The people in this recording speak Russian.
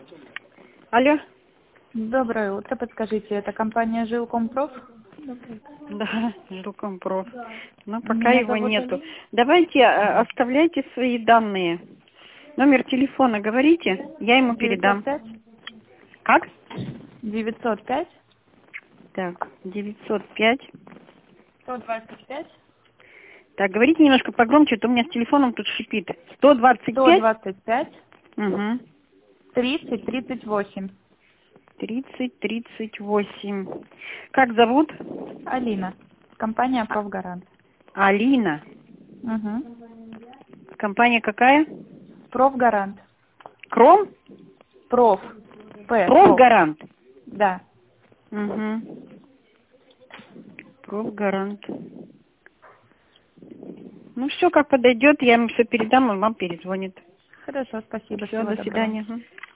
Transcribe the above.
Алло. Доброе утро, подскажите, это компания Жилкомпроф? Да, Жилкомпроф. Но пока Меня его зовут нету. Алина. Давайте оставляйте свои данные. Номер телефона говорите, я ему передам. 905? Как? 905? Так, 905. 125? Так, говорите немножко погромче, а то у меня с телефоном тут шипит. 125? 125? Угу. 30 38. 3038. Как зовут? Алина. Компания Профгарант. Алина. Угу. Компания какая? Профгарант. Кром? Проф. Проф. Профгарант. Да. Угу. Профгарант. Ну все, как подойдет, я ему все передам, он вам перезвонит. Хорошо, спасибо. Все, Всего до доброго. свидания. Мгм.